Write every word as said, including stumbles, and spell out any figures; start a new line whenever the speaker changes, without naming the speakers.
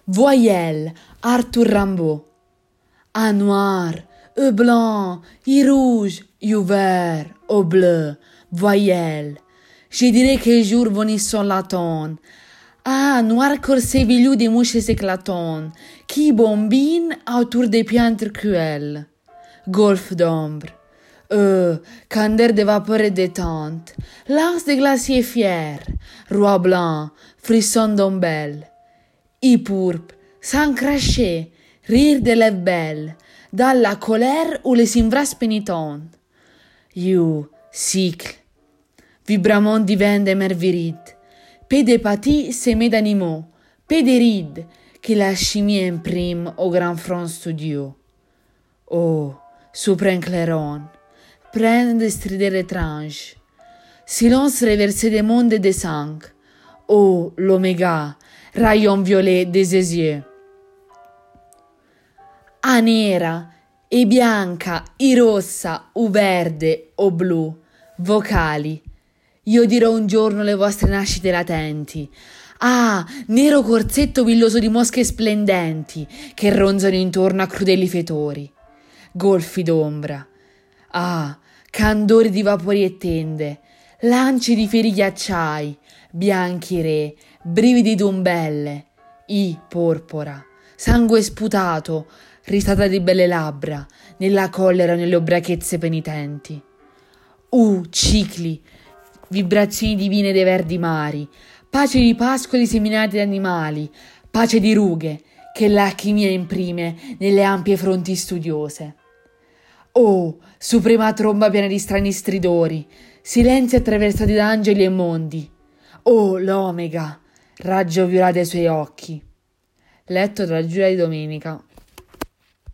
Voyelle, Arthur Rimbaud. Un noir, un blanc, un rouge, un vert, un bleu, voyelle. Je dirais que les jours venus sont latons. Ah, noir corset velu des mouches éclatantes, qui bombine autour des piantres cruelles. Golfe d'ombre. Euh, candeur de vapeur et détente. Lance de glacier fier. Roi blanc, frisson d'ombelle. I pourpre, sans cracher, rire de lèvres belles, dans la colère ou les imbras pénitentes. You, cycle. Vibrament divin de merviride. Peu de pâtis semés d'animaux, peu de rides que la chimie imprime au grand front studio. Oh, suprême clairon, plein de strideurs étranges. Silence reversé des mondes et des sang. Oh, l'oméga, rayon violet des yeux. A nera, e bianca, e rossa, o verde, o blu, vocali. Io dirò un giorno le vostre nascite latenti. Ah, nero corsetto villoso di mosche splendenti che ronzano intorno a crudeli fetori. Golfi d'ombra. Ah, candori di vapori e tende, lanci di fieri ghiacciai, bianchi re, brividi d'ombelle, i porpora, sangue sputato, risata di belle labbra, nella collera o nelle ubriachezze penitenti. Uh, cicli, vibrazioni divine dei verdi mari, pace di pascoli seminati da animali, pace di rughe che l'alchimia imprime nelle ampie fronti studiose. Oh, suprema tromba piena di strani stridori, silenzi attraversati da angeli e mondi. Oh, l'omega, raggio viola dei suoi occhi. Letto dalla Giulia di Domenica.